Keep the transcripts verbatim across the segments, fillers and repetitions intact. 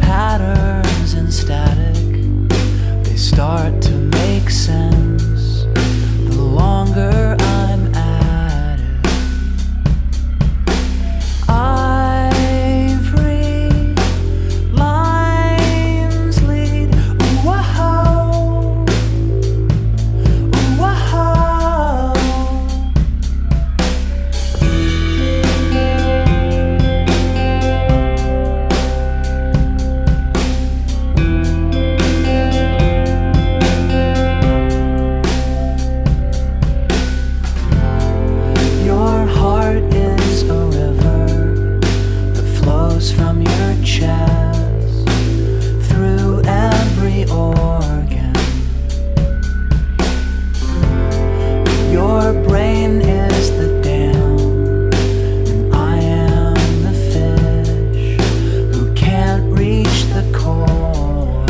patterns and static, they start to make sense the longer I'm at it. Ivory lines lead, whoa, whoa. Your heart is a river that flows from your chest through every organ. Your brain is the dam, and I am the fish who can't reach the core.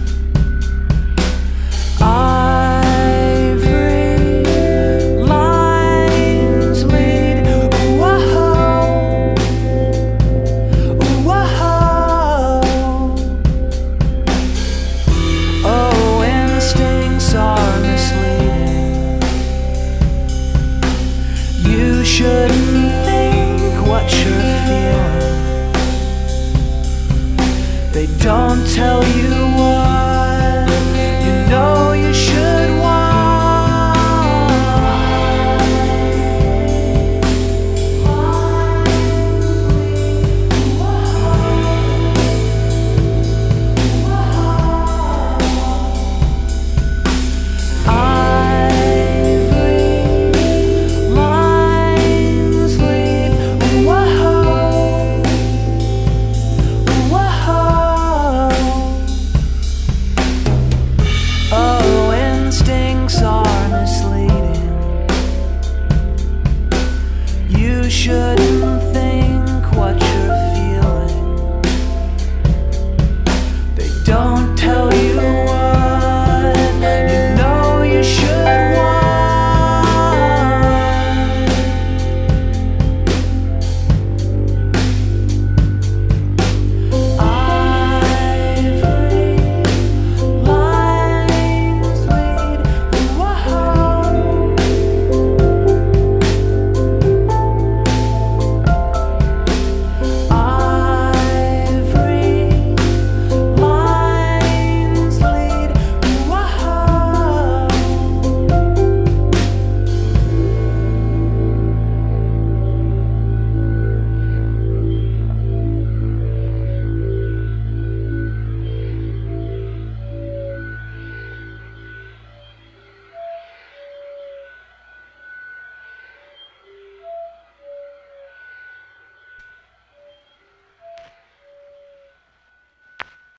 Ivory lines lead, whoa, whoa. Oh, instincts are misleading. You shouldn't think what you're feeling. They don't tell you what you know you should.